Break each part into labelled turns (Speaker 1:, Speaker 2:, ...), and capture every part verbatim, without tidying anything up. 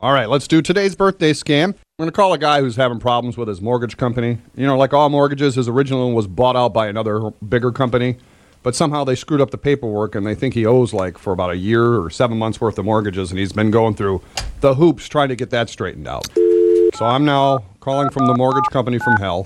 Speaker 1: All right, let's do today's birthday scam. I'm going to call a guy who's having problems with his mortgage company. You know, like all mortgages, his original one was bought out by another bigger company, but somehow they screwed up the paperwork and they think he owes like for about a year or seven months worth of mortgages, and he's been going through the hoops trying to get that straightened out. So I'm now calling from the mortgage company from hell.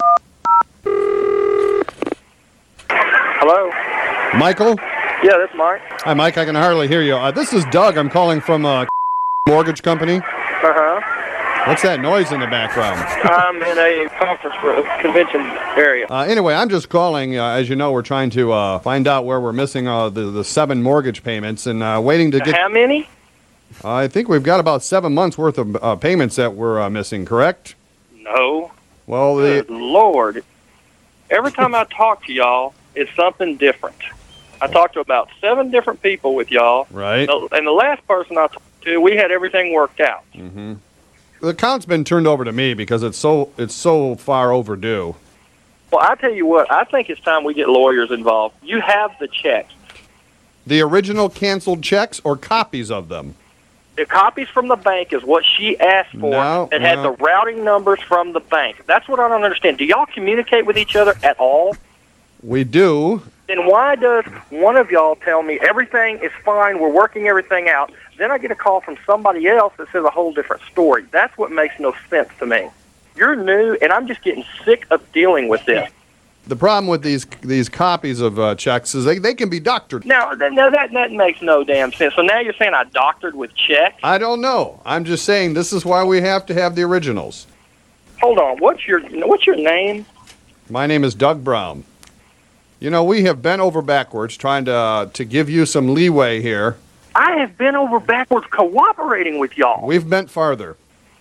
Speaker 2: Hello?
Speaker 1: Michael?
Speaker 2: Yeah, that's Mike.
Speaker 1: Hi, Mike. I can hardly hear you. Uh, this is Doug. I'm calling from a mortgage company.
Speaker 2: Uh-huh.
Speaker 1: What's that noise in the background?
Speaker 2: I'm in a conference room, convention area.
Speaker 1: Uh, anyway, I'm just calling. Uh, as you know, we're trying to uh, find out where we're missing uh, the, the seven mortgage payments and uh, waiting to get...
Speaker 2: How many?
Speaker 1: Uh, I think we've got about seven months worth of uh, payments that we're uh, missing, correct?
Speaker 2: No.
Speaker 1: Well,
Speaker 2: Good
Speaker 1: the...
Speaker 2: Lord. Every time I talk to y'all, it's something different. I talked to about seven different people with y'all.
Speaker 1: Right.
Speaker 2: And the last person I talked to, we had everything worked out.
Speaker 1: Mm-hmm. The account's been turned over to me because it's so it's so far overdue.
Speaker 2: Well, I tell you what, I think it's time we get lawyers involved. You have the checks.
Speaker 1: The original canceled checks or copies of them?
Speaker 2: The copies from the bank is what she asked for.
Speaker 1: No,
Speaker 2: it had
Speaker 1: no.
Speaker 2: the routing numbers from the bank. That's what I don't understand. Do y'all communicate with each other at all?
Speaker 1: We do.
Speaker 2: Then why does one of y'all tell me everything is fine, we're working everything out, then I get a call from somebody else that says a whole different story? That's what makes no sense to me. You're new, and I'm just getting sick of dealing with this.
Speaker 1: The problem with these these copies of uh, checks is they, they can be doctored.
Speaker 2: Now, th- now that, that makes no damn sense. So now you're saying I doctored with checks?
Speaker 1: I don't know. I'm just saying this is why we have to have the originals.
Speaker 2: Hold on. What's your what's your name?
Speaker 1: My name is Doug Brown. You know, we have bent over backwards trying to uh, to give you some leeway here.
Speaker 2: I have been over backwards cooperating with y'all.
Speaker 1: We've bent farther.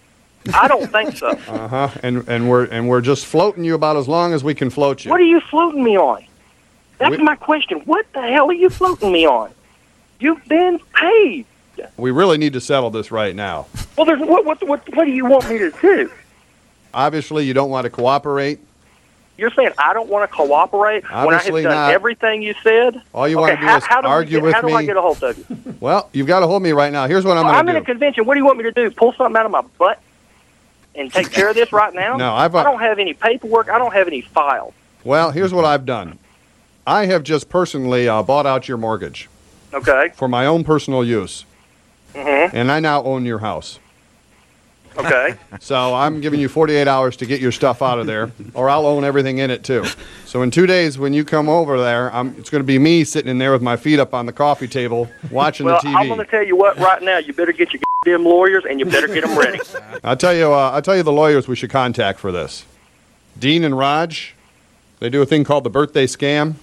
Speaker 2: I don't think so.
Speaker 1: Uh-huh. And and we're and we're just floating you about as long as we can float you.
Speaker 2: What are you floating me on? That's
Speaker 1: We-
Speaker 2: my question. What the hell are you floating me on? You've been paid.
Speaker 1: We really need to settle this right now.
Speaker 2: Well, there's what what what what do you want me to do?
Speaker 1: Obviously, you don't want to cooperate.
Speaker 2: You're saying I don't want to cooperate
Speaker 1: Obviously
Speaker 2: when I have done
Speaker 1: not.
Speaker 2: everything you said?
Speaker 1: All you
Speaker 2: okay,
Speaker 1: want to do
Speaker 2: how,
Speaker 1: is
Speaker 2: how do
Speaker 1: argue
Speaker 2: we get,
Speaker 1: with
Speaker 2: How do
Speaker 1: me.
Speaker 2: I get a hold of you?
Speaker 1: Well, you've got to hold me right now. Here's what I'm
Speaker 2: Well,
Speaker 1: going
Speaker 2: I'm
Speaker 1: to
Speaker 2: in
Speaker 1: do.
Speaker 2: a convention. What do you want me to do? Pull something out of my butt and take care of this right now?
Speaker 1: No, I've, uh,
Speaker 2: I don't have any paperwork. I don't have any files.
Speaker 1: Well, here's what I've done. I have just personally uh, bought out your mortgage
Speaker 2: Okay.
Speaker 1: for my own personal use,
Speaker 2: Mm-hmm.
Speaker 1: and I now own your house.
Speaker 2: Okay.
Speaker 1: So I'm giving you forty-eight hours to get your stuff out of there, or I'll own everything in it too. So in two days, when you come over there, I'm, it's going to be me sitting in there with my feet up on the coffee table watching
Speaker 2: well,
Speaker 1: the T
Speaker 2: I'm going
Speaker 1: V.
Speaker 2: to tell you what. Right now, you better get your goddamn lawyers, and you better get them ready.
Speaker 1: I'll tell you. Uh, I'll tell you the lawyers we should contact for this. Dean and Raj. They do a thing called the birthday scam.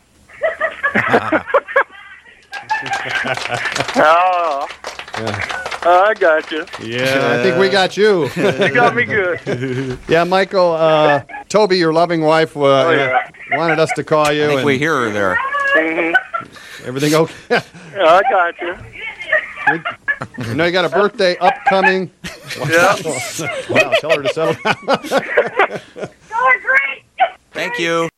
Speaker 2: Oh.
Speaker 1: Yeah.
Speaker 2: I got you.
Speaker 1: Yeah, I think we got you.
Speaker 2: You got me good.
Speaker 1: Yeah, Michael, uh, Toby, your loving wife, uh,
Speaker 2: Oh, yeah.
Speaker 1: wanted us to call you.
Speaker 3: I think
Speaker 1: and
Speaker 3: we hear her there.
Speaker 2: Mm-hmm.
Speaker 1: everything okay?
Speaker 2: Yeah, I got you.
Speaker 1: You know you got a birthday upcoming.
Speaker 2: Yeah.
Speaker 1: Wow, tell her to settle down.
Speaker 3: Thank you.